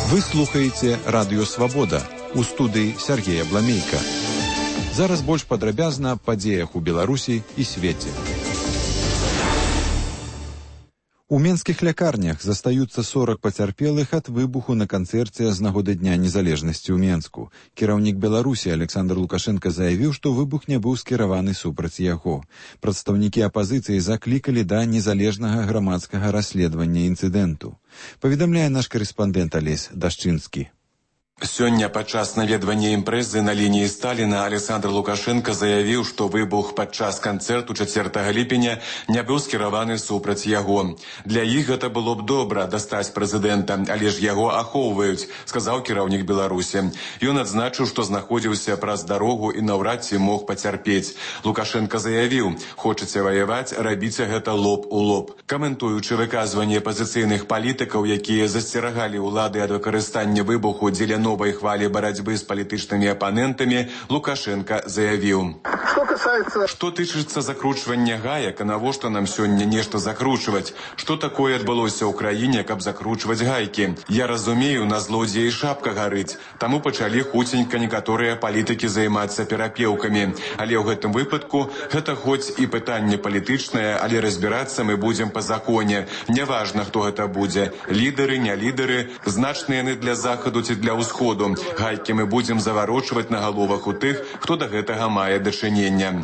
Вы слухаеце радыё «Свабода». У студыі Сергея Бламейка. Зараз больш падрабязна аб падзеях у Беларусі і свеце. У менскіх лякарнях застаюцца 40 пацярпелых ад выбуху на канцэрце з нагоды Дня незалежнасці ў Менску. Кіраўнік Беларусі Александр Лукашенко заявіў, што выбух не быў скіраваны супраць яго. Прадстаўнікі апазіцыі заклікалі да незалежнага грамадскага расследавання інцыдэнту. Паведамляе наш карэспандэнт Алесь Дашчынскі. Сёння падчас наведвання імпрэзы на лініі Сталіна Александр Лукашенко заявіў, што выбух падчас канцэрту 4 ліпеня не быў скіраваны супраць яго. Для іх гэта было б добра дастаць прэзідэнта, але ж яго ахоўваюць, сказаў кіраўнік Беларусі. Ён адзначыў, што знаходзіўся праз дарогу і наўрад ці мог пацярпець. Лукашенко заявіў: хочаце ваяваць, рабіце гэта лоб у лоб. Каментуючы выказванне апазіцыйных палітыкаў, якія засцерагалі ўлады ад выкарыстання выбуху дзеля новой хвали борьбы с политическими оппонентами, Лукашенко заявил: что тычыцца закручивания гаек, а навошта нам сегодня нечто закручивать? Что такое отбылося ў краіне, каб закручивать гайки? Я разумею, на злодзеі шапка гарыць. Таму пачалі хуценька некаторыя палітыкі займацца перапеўкамі. Але ў гэтым выпадку гэта хоць і пытанне палітычнае, але разбірацца мы будзем па законе. Няважна, хто гэта будзе. Лідары, не лідары, значныя яны для захаду ці для ўсходу. Гайкі мы будзем заварочваць на галовах у тых, хто да гэтага мае дачынення.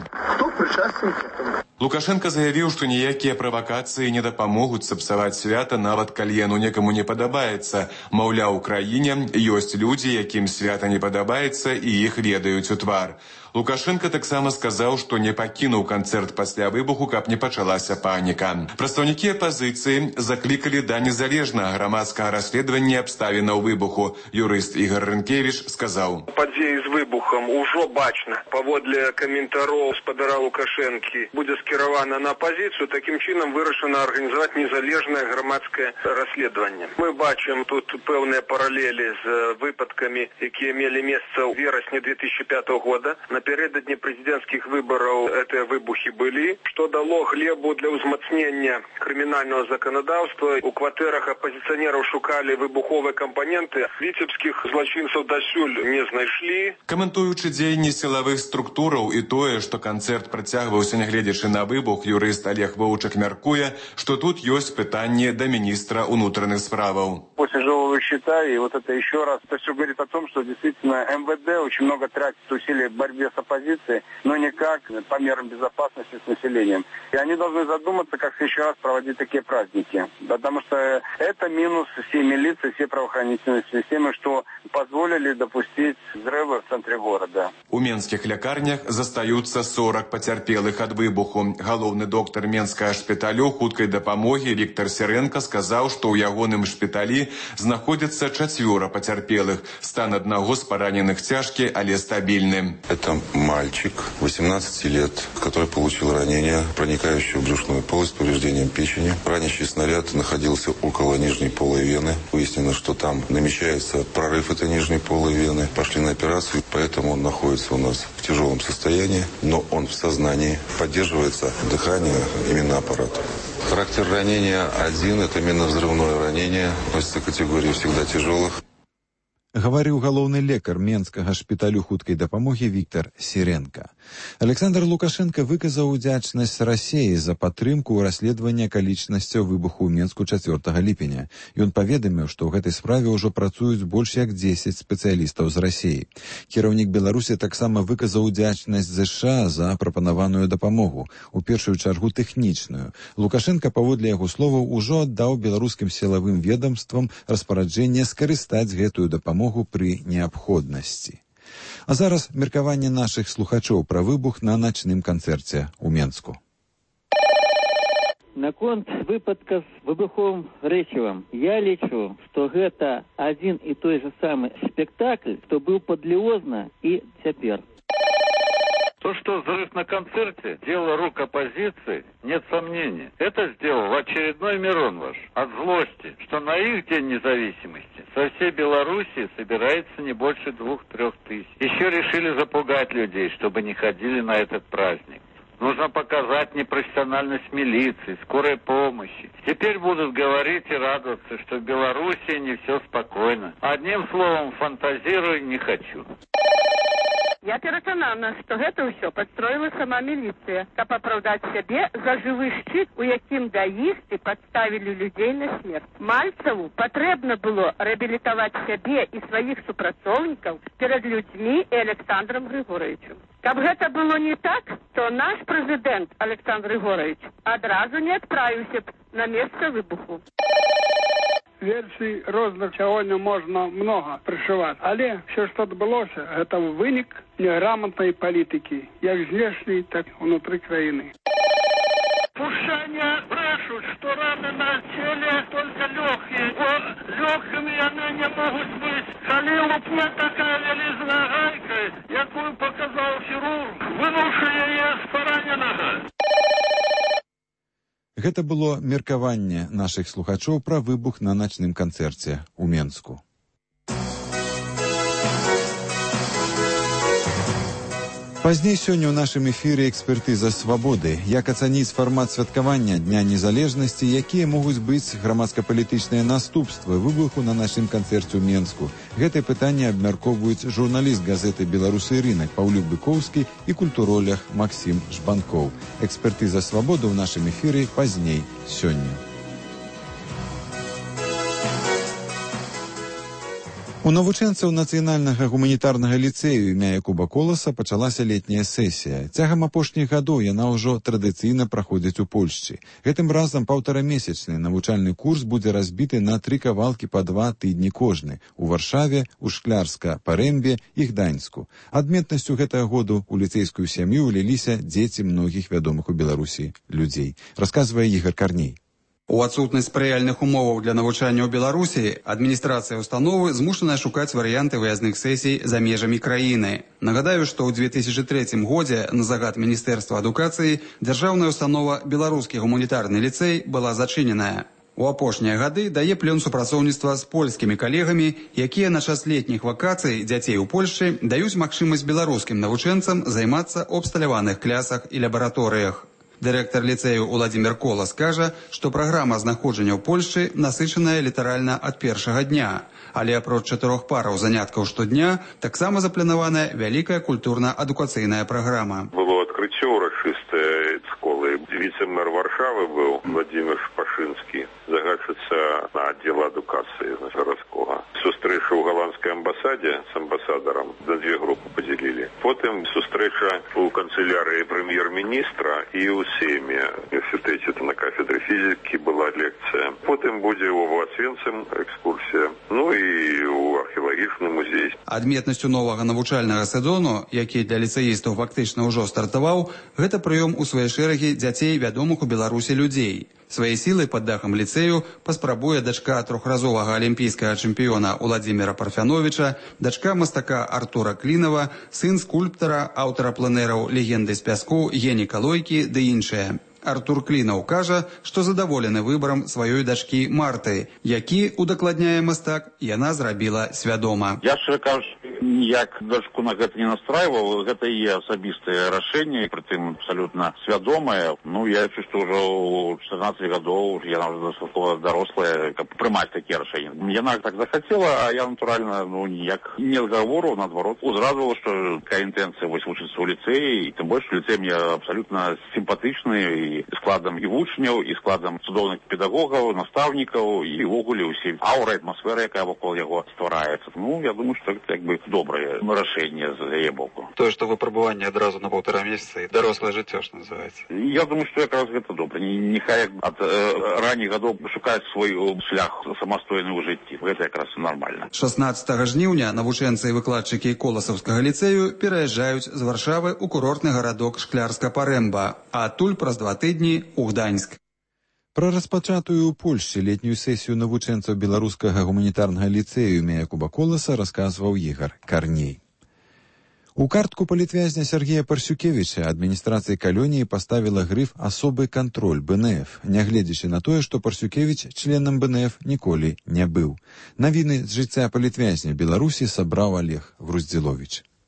Лукашенко заявіў, што ніякія правакацыі не дапамогуць сапсаваць свята, нават калі яно некаму не падабаецца. Маўляў, у краіне ёсць людзі, якім свята не падабаецца, і іх ведаюць у твар. Лукашенко таксама сказаў, што не пакінуў канцэрт пасля выбуху, каб не пачалася паніка. Прадстаўнікі апазіцыі заклікалі да незалежнага грамадскага расследавання абставінаў выбуху. Юрыст Ігор Рынкевіч сказаў: падзеі з выбухам ужо бачна. Паводле каментароў спадара Лукашэнкі будзе скіравана на апазіцыю, такім чынам вырашана арганізаваць незалежнае грамадскае расследаванне. Мы бачым тут пэўныя паралелі з выпадкамі, якія мелі месца ў верасні 2005 года. Напередадні прэзідэнцкіх выбараў гэтыя выбухі былі, што дало глебу для ўзмацнення крымінальнага заканадаўства. У кватэрах апазіцыянераў шукалі выбуховыя кампаненты. Віцебскіх злачынцаў дасюль не знайшлі. Каментуючы дзеянні сілавых структураў і тое, што канцэрт працягваўся нягледзячы на выбух, юрыст Олег Воўчак мяркуе, што тут ёсць пытанне да міністра унутраных справаў. После живого счета, и вот это еще раз, это все говорит о том, что действительно МВД очень много тратит усилий в борьбе с оппозицией, но никак по мерам безопасности с населением. И они должны задуматься, как еще раз проводить такие праздники. Потому что это минус всей милиции, всей правоохранительной системы, что позволили допустить взрывы в центре города. У менскіх лякарнях застаюцца 40 пацярпелых ад выбуху. Галоўны доктар менскага шпіталю хуткай дапамогі Віктор Сіренка сказаў, што ў ягоным шпіталі знаходзяцца 4 пацярпелых. Стан аднаго з параненых цяжкі, але стабільны. Это мальчик 18 лет, который получил ранение, проникающее в брюшную полость с повреждением печени. Ранящий снаряд находился около нижней полой вены. Выяснено, что там намечается прорыв этой нижней полой вены. Пошли на операцию, поэтому он находится у нас в тяжелом состоянии, но он в сознании. Поддерживается дыхание, именно аппарат. Характер ранения один, это минно-взрывное ранение, относится к категории всегда тяжелых. Гаварыў галоўны лекар менскага шпіталю хуткай дапамогі Віктор Сіренка. Александр Лукашенко выказаў удзячнасць Расіі за падтрымку ў расследаванні акалічнасцяў выбуху ў Менску 4 ліпеня. Ён паведаміў, што ў гэтай справе ўжо працуюць больш як 10 спецыялістаў з Расіі. Кіраўнік Беларусі таксама выказаў удзячнасць ЗША за прапанаваную дапамогу, у першую чаргу тэхнічную. Лукашенко, паводле яго словаў, ужо аддаў беларускім сілавым ведамствам распараджэнне скарыстаць гэтую дапамогу пры неабходнасці. А зараз меркаванне нашых слухачоў пра выбух на начным канцэрце ў Менску. Наконт выпадка з выбуховым рэчывам. Я лічу, што гэта адзін і той же самы спектакль, што быў падліозна і цяпер. То, что взрыв на концерте – дело рук оппозиции, нет сомнений. Это сделал очередной Мирон ваш. От злости, что на их День независимости со всей Белоруссии собирается не больше 2-3 тысяч. Еще решили запугать людей, чтобы не ходили на этот праздник. Нужно показать непрофессиональность милиции, скорой помощи. Теперь будут говорить и радоваться, что в Белоруссии не все спокойно. Одним словом, фантазирую не хочу. Я пераканана, што гэта ўсё падстроіла сама міліцыя, каб апраўдаць сябе за жывы шчыт, у якім даісты падставілі людзей на смерць. Мальцаву патрэбна было рэабілітаваць сябе і сваіх супрацоўнікаў перад людзьмі і Александром Григоровичем. Каб гэта было не так, то наш прэзідэнт Александр Григорович адразу не адправіўся б на месца выбуху. Версій розных сягоння можна многа прышываць, але все, што адбылося, гэта вынік неграмотнай палітыкі, як знешняй, так і ўнутры краіны. Пушчане брэшуць, што раны на целе только лёгкія, бо лёгкімі яны не могуць быць. Калі лупне такая вялізная гайка, якую паказаў хірург, вынуўшы яе з параненага. Гэта было меркаванне нашых слухачоў пра выбух на начным канцэрце ў Менску. Пазней сёння ў нашым эфіры экспертыза свабоды. Як ацаніць фармат святкавання Дня незалежнасці, якія могуць быць грамадска-палітычныя наступствы выбуху на нашым канцэрце ў Менску. Гэтае пытанне абмяркоўваюць журналіст газеты «Беларусы рынак» Паўлюк Быкоўскі і культуролог Максім Жбанкоў. Экспертыза свабоды ў нашым эфіры пазней сёння. У навучэнцаў нацыянальнага гуманітарнага ліцэю імя Якуба Коласа пачалася летняя сесія. Цягам апошніх гадоў яна ўжо традыцыйна праходзіць у Польшчы. Гэтым разам паўтарамесячны навучальны курс будзе разбіты на 3 кавалкі па 2 тыдні кожны у Варшаве, у Шклярска, Парэмбе і Гданьску. Адметнасцю гэтага году у ліцэйскую сям'ю ўліліся дзеці многіх вядомых у Беларусі людзей. Расказвае Ігор Карней. У адсутнасць спрыяльных умоваў для навучання ў Беларусі адміністрацыя установы змушаная шукаць варыянты выязных сесій за межамі краіны. Нагадаю, што ў 2003 годзе на загад Міністэрства адукацыі дзяржаўная установа «Беларускі гуманітарны ліцэй» была зачыненая. У апошнія гады дае плён супрацоўніцтва з польскімі калегамі, якія на час летніх вакацый дзяцей у Польшчы даюць магчымасць беларускім навучэнцам займацца ў абсталяваных клясах і лабараторыях. Дырэктар ліцэю Уладзімір Колас кажа, што праграма знаходжання ў Польшчы насычаная літаральна ад першага дня. Але апроч 4 параў заняткаў штодня таксама запланаваная вялікая культурна-адукацыйная праграма. Было адкрыццё ўрачыстае школы. Віцэ-мэр Варшавы быў Владимир Шпашынскі, загадчыца на аддзел адукацыі гарадскога. Сустрэча ў галандскай амбасадзе з амбасадарам на 2 групы падзялілі. Потым сустрэча ў канцылярыі прэм'ер-міністра і ў Сейме. В універсітэце на кафедры фізікі была лекцыя. Потым будзе ў Освенцим экскурсія. Ну і ў археалагічны музей. Адметнасцю новага навучальнага сезону, які для ліцэістаў фактычна ўжо стартаваў, гэта прыём у свае шэрагі дзяцей вядомых у Беларусі людзей. Свае сілы пад дахам ліцэю паспрабуе дачка 3-разовага алімпійскага чэмпіёна Уладзіміра Парфяновіча, дачка мастака Артура Клінава, сын скульптара, аўтара пленэраў «Легенды з пяску» Гені Калойкі ды іншыя. Артур Клінаў кажа, што задаволены выбарам сваёй дачкі Марты, які, удакладняе мастак, яна зрабіла свядома. Я шчыра кажучы, ніяк дачку на гэта не настрайваў, гэта і асабістае рашэнне, прытым абсалютна свядомае. Ну, я лічу, што ўжо ў 14 гадоў яна ўжо дастаткова дарослая, каб прымаць такія рашэнні. Яна так захацела, а я, натуральна, ніяк не адгавору, наадварот, узрадавала, што такая інтэнцыя вось вучыцца ў ліцэі, і тым больш ліцэй мне абсалютна сімпатычны, і складам і вучняў, і складам цудоўных педагогаў, настаўнікаў, і ўвогуле ўсім аўра, атмасфера, якая вакол яго ствараецца. Ну, я думаю, што гэта як бы добрае рашэнне з яе боку. Тое, што выпрабаванне адразу на 1,5 месяца і дарослае жыццё, што называецца. Я думаю, што якраз гэта добра. Няхай ад ранніх гадоў шукаць свой шлях самастойны ў жыцці. Гэта якраз нармальна. 16 жніўня навучэнцы і выкладчыкі Коласаўскага ліцэю пераязджаюць з Варшавы ў курортны гарадок Шклярска-Парэмба, а адтуль праз 2 тыдні ў Гданьск. Пра распачатую ў Польшчы летнюю сесію навучэнцаў беларускага гуманітарнага ліцэю імя Якуба Коласа расказваў Ігор Карней. У картку палітвязня Сергея Парсюкевіча адміністрацыя калоніі паставіла грыф «Асобы кантроль БНФ», нягледзячы на тое, што Парсюкевіч членам БНФ ніколі не быў. Навіны з жыцця палітвязня Беларусі сабраў Олег Груздзіловіч.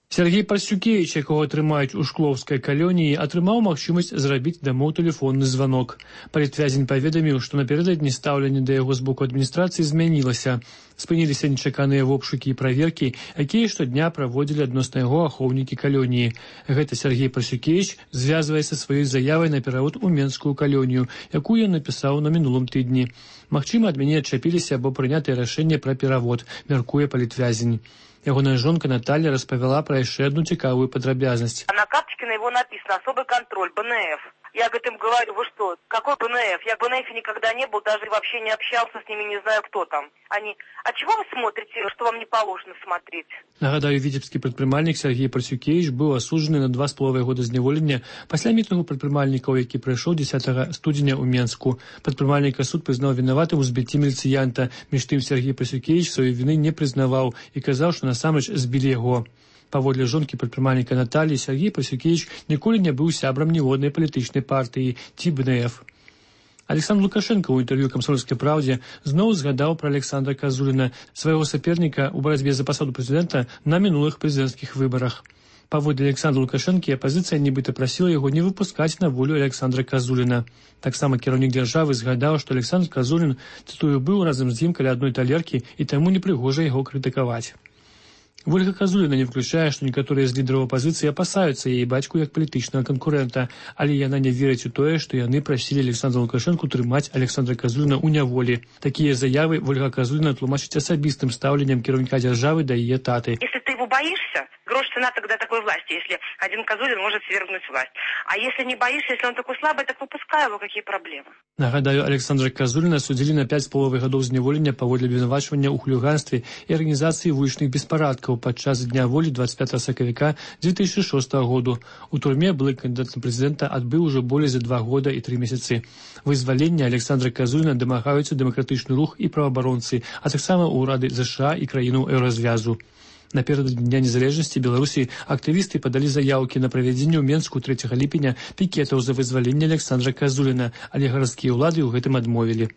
Сергей Парсюкевич, якого трымаюць у шклоўскай калоніі, атрымаў магчымасць зрабіць дамоў тэлефонны званок. Палітвязень паведаміў, што напярэдадні стаўленне да яго з боку адміністрацыі змянілася. Спыніліся нечаканыя вобшукі і праверкі, якія штодня праводзілі адносна яго ахоўнікі калоніі. Гэта Сергей Парсюкевич звязвае са сваёй заявай на перавод у Менскую калонію, якую ён напісаў на мінулым тыдні. Магчыма, ад мяне адчапіліся або прынятае рашэнне пра перавод, мяркуе палітвязень. Ягоная жонка Наталья распавяла пра яшчэ одну цікавую падрабязнасць. На карточке на его написано «Особый контроль, БНФ». Я, говорит, им говорю, вы что, какой БНФ? Я в БНФ никогда не был, даже вообще не общался с ними, не знаю, кто там. Они, а чего вы смотрите, что вам не положено смотреть? Нагадаю, віцебскі прадпрымальнік Сергей Парсюкевич быў асуджаны на 2,5 года зняволення пасля мітынгу прадпрымальнікаў, які прайшоў 10 студзеня ў Менску. Прадпрымальніка суд прызнаў вінаватым у збіцці міліцыянта. Між тым Сергей Парсюкевич сваёй віны не прызнаваў і казаў, што насамрэч збілі яго. Паводле жонкі прадпрымальніка Натальі, Сергей Парсюкевич ніколі не быў сябрам ніводнай палітычнай партыі ці БНФ. Александр Лукашенко ў інтэрв'ю «Камсомольскай правде» зноў згадаў пра Александра Казуліна, свайго саперніка ў барацьбе за пасаду прэзідэнта на мінулых прэзідэнцкіх выбарах. Паводле Александра Лукашэнкі, апазіцыя нібыта прасіла яго не выпускаць на волю Александра Казуліна. Таксама кіраўнік дзяржавы згадаў, што Александр Казулін, цытую, быў разам з ім каля адной талеркі і таму непрыгожа яго крытыкаваць. Ольга Казуліна не выключае, што некаторыя з лідараў апазіцыі апасаюцца яе бацьку як палітычнага канкурэнта, але яна не верыць у тое, што яны прасілі Александра Лукашэнку трымаць Александра Казуліна ў няволі. Такія заявы Ольга Казуліна тлумачыць асабістым стаўленнем кіраўніка дзяржавы да яе таты. Если ты его боишься, грош цена тогда такой власти, если один Казулин может свергнуть власть. А если не боишься, если он такой слабый, так выпускай его, какие проблемы. Нагадаю, Александра Казуліна судзілі на 5,5 гадоў зняволення паводле абвінавачвання ў хуліганстве і арганізацыі вулічных беспарадкаў падчас дня волі 25 сакавіка 2006 году. У турме былы кандыдат на прэзідэнта адбыў ужо болей за 2 года і 3 месяцы. Вызвалення Александра Казуліна дамагаюцца дэмакратычны рух і праваабаронцы, а таксама ўрады ЗША і краінаў еўразвязу. Наперададні Дня незалежнасці Беларусі актывісты падалі заяўкі на правядзенне ў Менску 3 ліпеня пікетаў за вызваленне Александра Казуліна, але гарадскія ўлады ў гэтым адмовілі.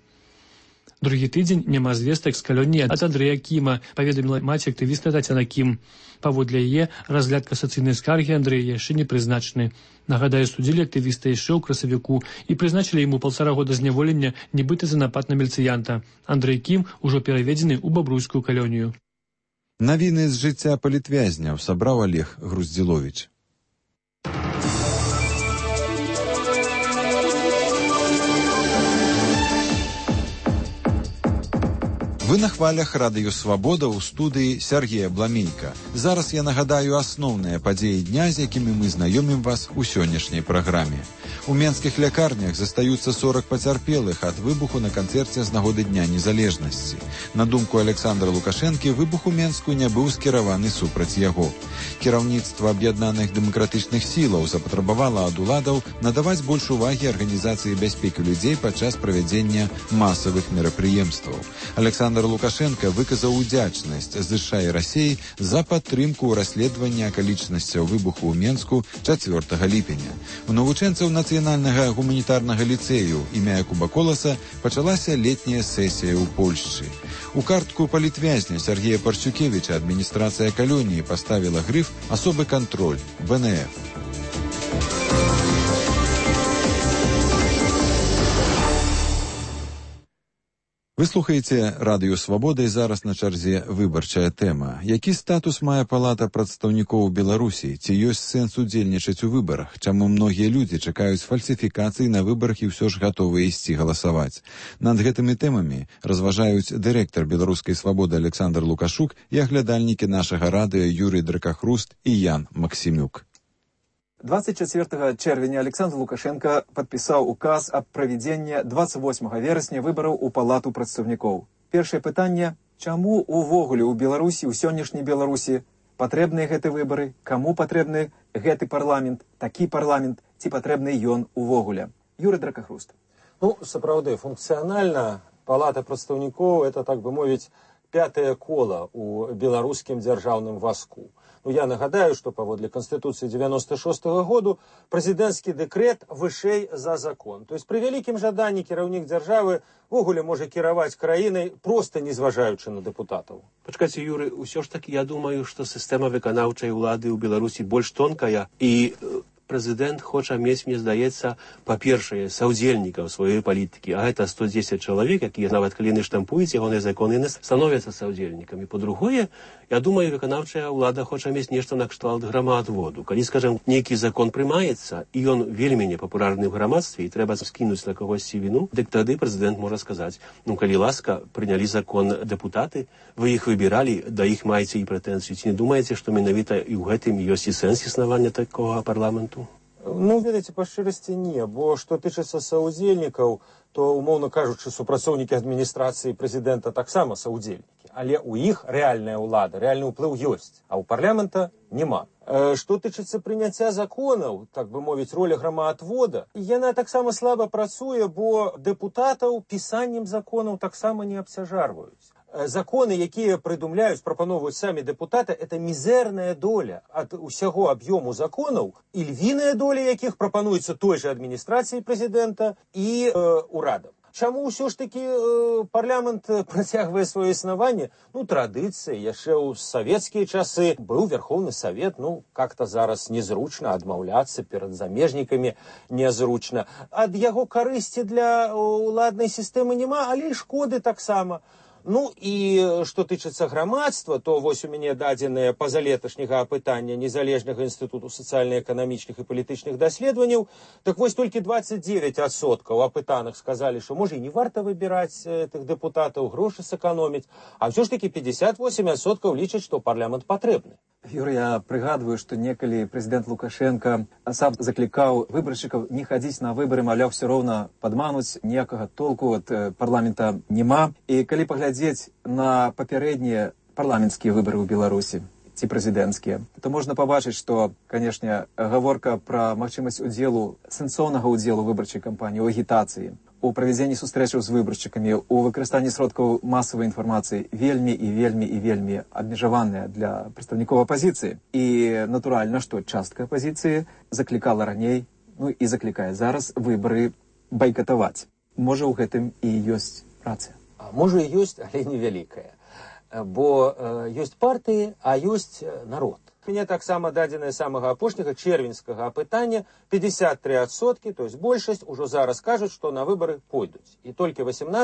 Другі тыдзень няма звестак з калоніі ад Андрэя Кіма, паведаміла маці актывіста Тацяна Кім. Паводле яе, разгляд касацыйнай скаргі Андрэя яшчэ не прызначаны. Нагадаю, судзілі актывіста яшчэ ў красавіку і прызначылі яму 1,5 года зняволення нібыта за напад на міліцыянта. Андрэй Кім ужо пераведзены ў бабруйскую калонію. Навіны з жыцця палітвязняў сабраў Олег Груздзіловіч. Вы на хвалях радыё «Свабода» ў студыі Сергея Бламейка. Зараз я нагадаю асноўныя падзеі дня, з якімі мы знаёмім вас у сённяшняй праграме. У менскіх лякарнях застаюцца 40 пацярпелых ад выбуху на канцэрце з нагоды Дня незалежнасці. На думку Александра Лукашэнкі, выбух у Менску не быў скіраваны супраць яго. Кіраўніцтва аб'яднаных дэмакратычных сілаў запатрабавала ад уладаў надаваць больш увагі арганізацыі бяспекі людзей падчас правядзення масавых мерапрыемстваў. Александр Лукашенко выказаў удзячнасць ЗША і Расіі за падтрымку ў расследаванні акалічнасцяў выбуху ў Менску 4 ліпеня. У навучэнцаў нацыянальнага гуманітарнага ліцэю імя Якуба Коласа пачалася летняя сесія ў Польшчы. У картку палітвязня Сергея Парсюкевича адміністрацыя калоніі паставіла грыф «Особый контроль» БНФ. Вы слухаеце радыё «Свабода» і зараз на чарзе выбарчая тэма. Які статус мае палата прадстаўнікоў Беларусі? Ці ёсць сэнс удзельнічаць у выбарах? Чаму многія людзі чакаюць фальсіфікацыі на выбарах і ўсё ж гатовыя ісці галасаваць? Над гэтымі тэмамі разважаюць дырэктар беларускай «Свабоды» Александр Лукашук і аглядальнікі нашага радыё Юрий Дракахруст і Ян Максимюк. 24 чэрвеня Александр Лукашенко падпісаў указ аб правядзенні 28 верасня выбараў у палату прадстаўнікоў. Першае пытанне: чаму увогуле ў Беларусі, у сённяшняй Беларусі патрэбныя гэты выбары, каму патрэбны гэты парламент, такі парламент, ці патрэбны ён увогуле? Юрий Дракахруст. Сапраўды, функцыянальна палата прадстаўнікоў — это, так бы мовіць, пятае кола ў беларускім дзяржаўным вазку. Ну, я нагадаю, што паводле Канстытуцыі 96-го году прэзідэнцкі дэкрэт вышэй за закон. То есть пры вялікім жаданні кіраўнік дзяржавы ввогуле можа кіраваць краінай, проста не зважаючы на дэпутатаў. Пачакайце, Юры, ўсё ж такі я думаю, што сістэма выканаўчай улады ў Беларусі больш тонкая, і прэзідэнт хоча мець, мне здаецца, па-першае, саўдзельнікаў сваёй палітыкі, а гэта 110 чалавек, якія нават калі не штампуюць ягоныя законы, яны становяцца саўдзельнікамі. Па-другое, я думаю, выканаўчая ўлада хоча мець нешта накшталт грамаадводу. Калі, скажем, нейкі закон прымаецца, і ён вельмі непапулярны ў грамадстве, і трэба скінуць на кагосьці віну, дык тады прэзідэнт можа сказаць, ну, калі ласка, прынялі закон дэпутаты, вы іх выбіралі, да іх маеце і прэтэнзію. Ці не думаеце, што менавіта і ў гэтым ёсць і сэнс існавання такога парламенту? Ну, ведаеце, па шчырасці не, бо што тычыцца саўдзельнікаў, то, умоўна кажучы, супрацоўнікі адміністрацыі прэзідэнта таксама саўдзельнікі. Але ў іх рэальная ўлада, рэальны ўплыў ёсць, а ў парламента няма. Што тычыцца прыняцця законаў, так бы мовіць, роля грамаадвода, яна таксама слаба працуе, бо дэпутатаў пісаннем законаў таксама не абцяжарваюць. Законы, якія прыдумляюць, прапановваюць самі дэпутаты, это мізэрная доля ад усяго аб'ёму законаў, і львіная доля якіх прапануецца той жа адміністрацыі прэзідэнта і урадам. Чаму ўсё ж такі парламент працягвае сваё існаванне? Ну, традыцыі, яшчэ ў савецкія часы быў Верховны Савет, ну, как-то зараз незручна адмаўляцца перад замежнікамі, незручна. Ад яго карысці для ўладнай сістэмы няма, але і шкоды таксама. Ну, і што тычыцца грамадства, то вось у мяне дадзеныя пазалеташняга апытання Незалежнага інстытуту сацыяльна-эканамічных і палітычных даследаванняў, так вось толькі 29% апытаных сказалі, што можа і не варта выбіраць тых дэпутатаў, грошы сэканоміць, а ўсё ж такі 58% лічаць, што парламент патрэбны. Юрый, я прыгадваю, што некалі прэзідэнт Лукашенко сам заклікаў выбаршчыкаў не хадзіць на выбары, маўляў, все роўна падмануць, ніякага толку ад парламента няма. І калі паглядзець на папярэднія парламенцкія выбары ў Беларусі, ці прэзідэнцкія, то можна пабачыць, што, канешне, гаворка пра магчымасць удзелу, сэнсоўнага ўдзелу выбарчай кампаніі, у агітацыі, у правядзенні сустрэчаў з выбаршчыкамі, у выкарыстанні сродкаў масавай інфармацыі вельмі і вельмі і вельмі абмежаваная для прадстаўнікоў апазіцыі. І, натуральна, што частка апазіцыі заклікала раней, ну і заклікае зараз выбары байкатаваць. Можа, у гэтым і ёсць рацыя. Можа, і ёсць, але невялікая. Бо ёсць партыі, а ёсць народ. У мяне таксама дадзенае самага апошняга чэрвеньскага апытання 53%, то есть большасць ужо зараз кажуць, што на выбары пойдуць. І толькі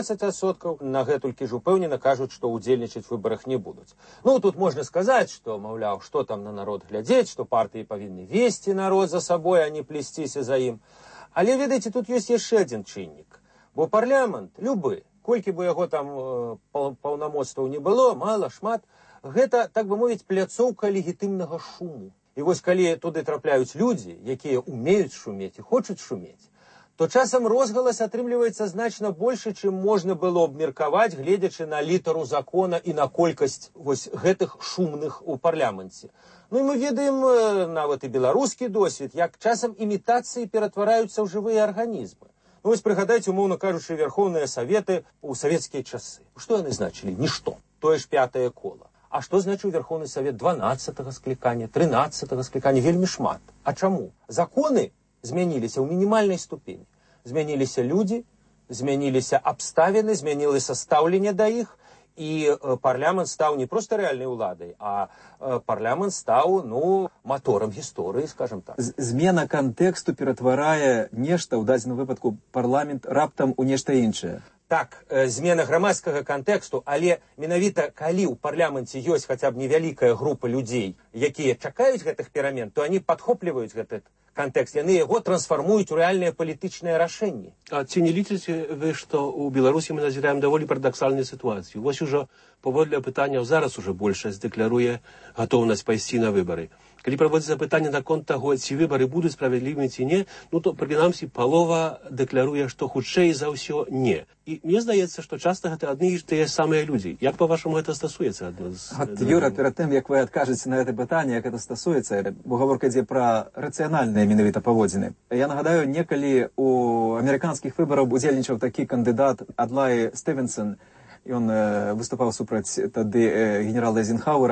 18% на гэтулькі ж упэўнена кажуць, што ўдзельнічаць в выбарах не будуць. Ну, тут можна сказаць, што, маўляў, што там на народ глядзець, што партыі павінны весці народ за сабой, а не плесціся за ім. Але, ведаеце, тут ёсць яшчэ адзін чыннік. Бо парламент, любы, колькі бы яго там паўнамоцтваў не было, мала, шмат, гэта, так бы мовіць, пляцоўка легітымнага шуму. І вось калі туды трапляюць людзі, якія умеюць шумець і хочуць шумець, то часам розгалас атрымліваецца значна больше, чым можна было абмеркаваць, гледзячы на літару закона і на колькасць вось гэтых шумных у парламенце. Ну і мы ведаем нават і беларускі досвед, як часам імітацыі ператвараюцца ў жывыя арганізмы. Ну, вось прыгадайце, умоўна кажучы, Верховныя Саветы ў савецкія часы. Што яны значылі? Нішто. Тое ж 5-е кола. А што значыў Верховны Савет 12-го склікання, 13-го склікання? Вельмі шмат. А чаму? Законы змяніліся ў мінімальнай ступені. Змяніліся людзі, змяніліся абставіны, змянілася стаўленне да іх, і парламент стаў не проста рэальнай уладай, а парламент стаў, ну, маторам гісторыі, скажем так. Змена кантэксту ператварае нешта, ў дадзеным выпадку парламент, раптам у нешта іншае. Так, змена грамадскага кантэксту, але менавіта калі ў парламенце ёсць хаця б невялікая група людзей, якія чакаюць гэтых перамен, то они падхопліваюць гэты кантэкст, яны яго трансфармуюць у рэальныя палітычныя рашэнні. А ці не лічыце вы, што ў Беларусі мы назіраем даволі парадаксальную сітуацыю? Вось ужо паводле апытанняў зараз уже большасць дэкларуе гатоўнасць пайсці на выбары. Калі праводзіцца пытанне наконт таго, ці выбары будуць справядлівымі ці не, ну то, прынамсі, палова дэкларуе, што хутчэй за ўсё не. І мне здаецца, што часта гэта адны і тыя самыя людзі. Як, па-вашаму, гэта стасуецца? Юра, перад тым, як вы адкажаце на гэта пытанне, як гэта стасуецца, бо гаворка ідзе пра рацыянальныя менавіта паводзіны. Я нагадаю, некалі у амерыканскіх выбарах удзельнічаў такі кандыдат Адлай Стывенсон. Ён выступаў супраць тады генерала Эйзенхауэра.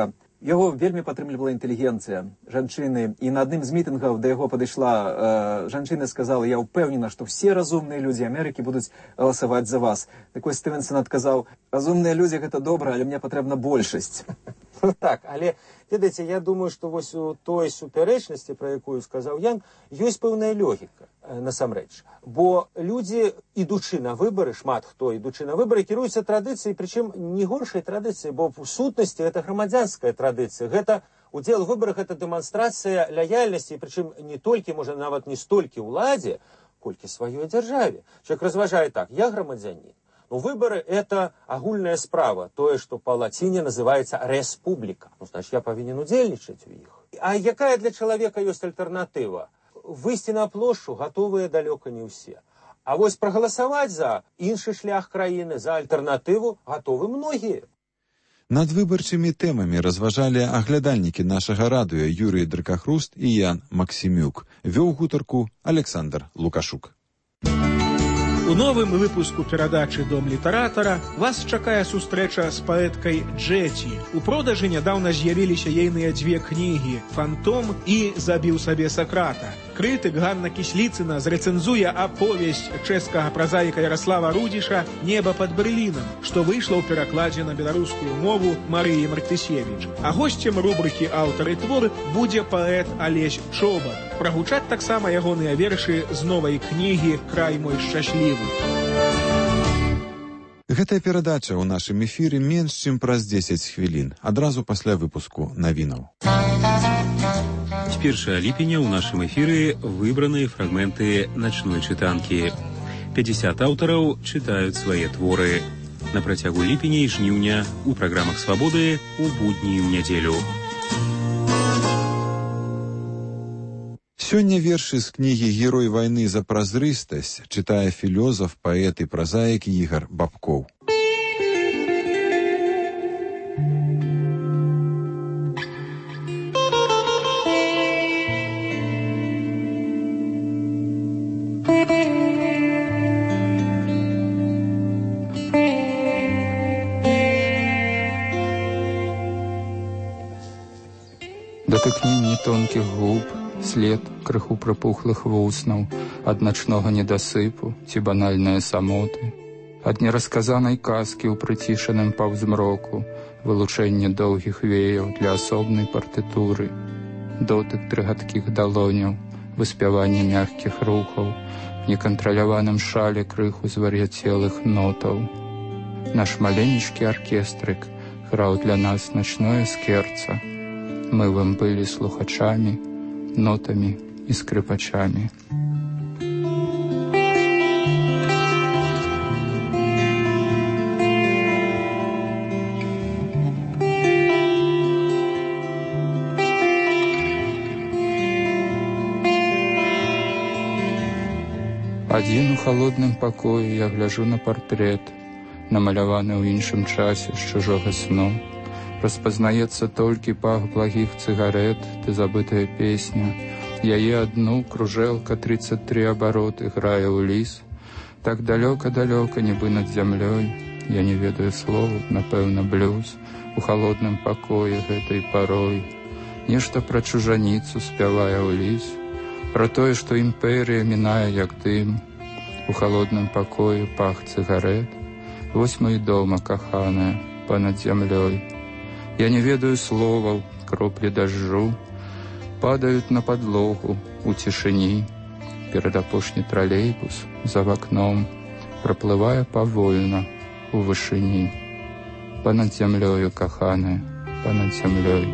Яго вельмі падтрымлівала інтэлігенцыя, жанчыны. І на адным з мітынгаў да яго падышла жанчына, сказала: «Я ўпэўнена, што все разумныя людзі Амерыкі будуць галасаваць за вас». Так вось Стывенсон адказаў: «Разумныя людзі — гэта добра, але мне патрэбна большасць». Так, але, ведаеце, я думаю, што вось у той супярэчнасці, пра якую сказаў Ян, ёсць пэўная логіка, насамрэч. Бо людзі, ідучы на выбары, шмат хто, ідучы на выбары, кіруюцца традыцыяй, прычым не горшай традыцыяй, бо в сутнасці гэта грамадзянская традыцыя. Гэта удзел у выбарах, гэта дэманстрацыя лаяльнасці, прычым не толькі, можа, нават не столькі ўладзе, колькі сваёй дзяржаве. Чалавек разважае так: я грамадзянін. Ну, выборы – это агульная справа, тое, што па лаціне называецца рэспубліка. Ну, значит, я павінен удзельнічаць у іх. А якая для чалавека ёсць альтэрнатыва? Выйсці на плошчу гатовыя далёка не ўсе. А вось прагаласаваць за іншы шлях краіны, за альтэрнатыву гатовы многія. Над выбарчымі тэмамі разважалі аглядальнікі нашага радыё Юрый Дракахруст і Ян Максімюк. Вёў гутарку Александр Лукашук. У новым выпуску перадачы «Дом літаратара» вас чакае сустрэча з паэткай Джеці. У продажы нядаўна з'явіліся ейныя дзве кнігі «Фантом» і «Забіў сабе Сакрата». Крытык Ганна Кісліцына зрэцэнзуе аповесць чэшскага празаіка Яраслава Рудзіша «Неба пад Берлінам», што выйшла ў перакладзе на беларускую мову Марыі Мартысевіч. А госцем рубрыкі «Аўтар і твор» будзе паэт Алесь Чобат. Прагучаць таксама ягоныя вершы з новай кнігі «Край мой шчаслівы». Гэтая перадача ў нашым эфіры менш чым праз 10 хвілін, адразу пасля выпуску навінаў. З 1 ліпеня ў нашым эфіры выбраныя фрагменты начной чытанкі. 50 аўтараў чытаюць свае творы. На працягу ліпеня і жніўня ў праграмах «Свабоды» у будні і ў нядзелю. Сёння вершы з кнігі «Герой вайны за празрыстасць» чытае філёзаф, паэт і празаік Ігар Бабкоў. Датыкненне тонкіх губ, след крыху прыпухлых вуснаў, ад начнога недасыпу ці банальныя самоты, ад нерасказанай казкі ў прыцішаным паўзмроку, вылучэнне доўгіх веяў для асобнай партытуры, дотык трыгаткіх далоняў, выспяванне мяккіх рухаў, некантраляваным шале крыху звар'яцелых нотаў. Наш маленечкі аркестрык граў для нас начное скерца. Мы вам былі слухачамі, нотамі і скрыпачамі. Адзін у халодным пакоі я гляжу на партрэт, намаляваны ў іншым часе з чужога сну. Распазнаецца толькі пах благіх цыгарэт ды забытая песня. Яе адну кружэлка 33 абароты грае ў ліс. Так далёка-далёка, нібы над зямлёй. Я не ведаю слову, напэўна, блюз. У халодным пакоі гэтай парой. Нешта пра чужаніцу спявае ў ліс. Пра тое, што імперыя мінае як дым. У халодным пакоі пах цыгарэт. Вось мой дома, каханая, панад зямлёй. Я не ведаю словаў, кроплі дажджу, падаюць на падлогу у цішыні. Перад апошні тралейбус за вакном праплывае павольна у вышыні. Панад зямлёю, каханая, панад зямлёй.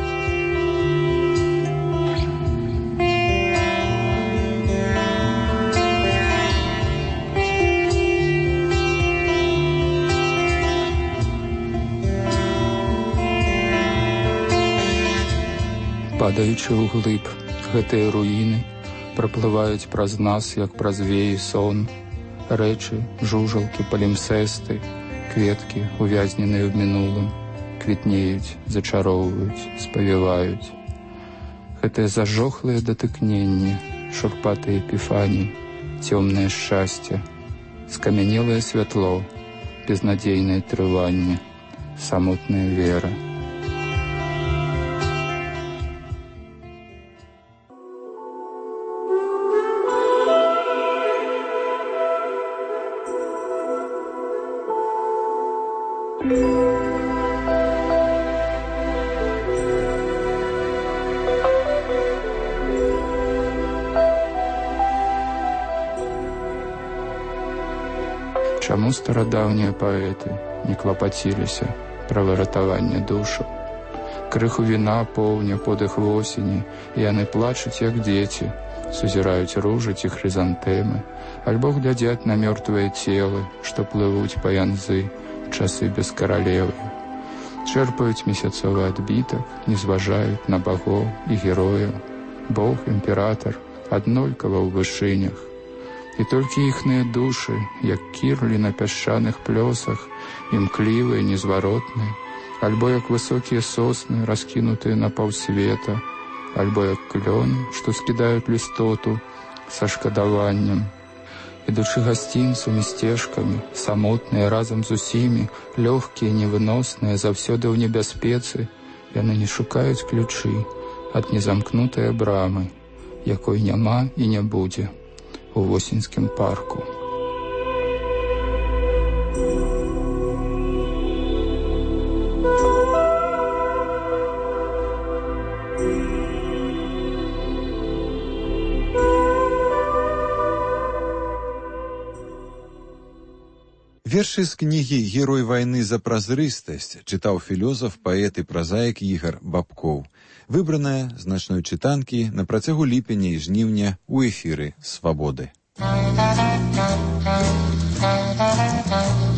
Падаючы ўглыб, гэтыя руіны праплываюць праз нас, як праз веі сон. Рэчы, жужалкі, палімсэсты, кветкі, увязненыя ў мінулым, квітнеюць, зачароўваюць, спавіваюць. Гэтыя зажохлыя датыкненні, шурпатыя эпіфаніі, цёмнае шчасце, скамянелае святло, безнадзейнае трыванне, самотная вера. Чаму старадаўнія паэты не клапаціліся пра выратаванне душу? Крыху віна поўня подых восені, і яны плачуць, як дзеці, сузіраюць ружы ці хрызантэмы, альбо глядзяць на мёртвыя целы, што плывуць па янзы ў часы без каралевы. Чэрпаюць месяцовы адбітак, не зважаюць на багоў і герояў. Бог, імператар, аднолькава ў вышынях. І толькі іхныя душы, як кірлі на пясчаных плёсах, імклівыя, незваротныя, альбо як высокія сосны, раскінутыя на паўсвета, альбо як клёны, што скідаюць лістоту са шкадаваннем. Ідучы гасцінцамі, сцежкамі, самотныя разам з усімі, лёгкія, невыносныя, заўсёды ў небяспецы, яны не шукаюць ключы ад незамкнутыя брамы, якой няма і не будзе у восеньскім парку. Вершы з кнігі «Герой вайны за празрыстасць» чытаў філёзаф, паэт і празаік Ігар Бабкоў. Выбраная з начной чытанкі на працягу ліпеня і жніўня ў эфіры «Свабоды».